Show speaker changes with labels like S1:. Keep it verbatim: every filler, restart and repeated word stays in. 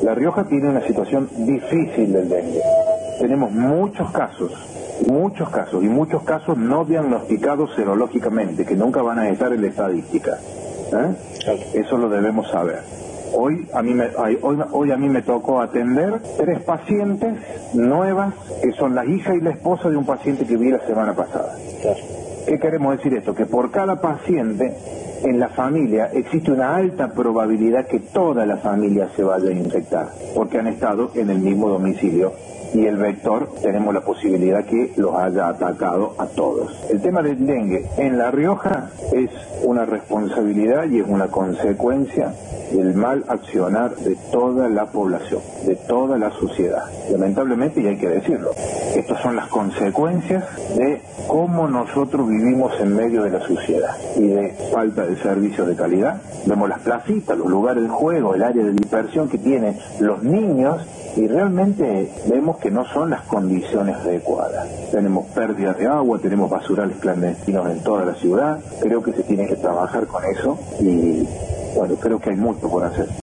S1: La Rioja tiene una situación difícil del dengue. Tenemos muchos casos, muchos casos, y muchos casos no diagnosticados serológicamente, que nunca van a estar en la estadística. ¿Eh? Claro. Eso lo debemos saber. Hoy a mí me hoy, hoy a mí me tocó atender tres pacientes nuevas que son la hija y la esposa de un paciente que vi la semana pasada. Claro. ¿Qué queremos decir esto? Que por cada paciente en la familia existe una alta probabilidad que toda la familia se vaya a infectar, porque han estado en el mismo domicilio y el vector tenemos la posibilidad que los haya atacado a todos. El tema del dengue en La Rioja es una responsabilidad y es una consecuencia del mal accionar de toda la población, de toda la sociedad. Lamentablemente, y hay que decirlo, estas son las consecuencias de cómo nosotros vivimos en medio de la sociedad y de falta de servicios de calidad. Vemos las placitas, los lugares de juego, el área de dispersión que tienen los niños y realmente vemos que no son las condiciones adecuadas. Tenemos pérdidas de agua, tenemos basurales clandestinos en toda la ciudad. Creo que se tiene que trabajar con eso y bueno, creo que hay mucho por hacer.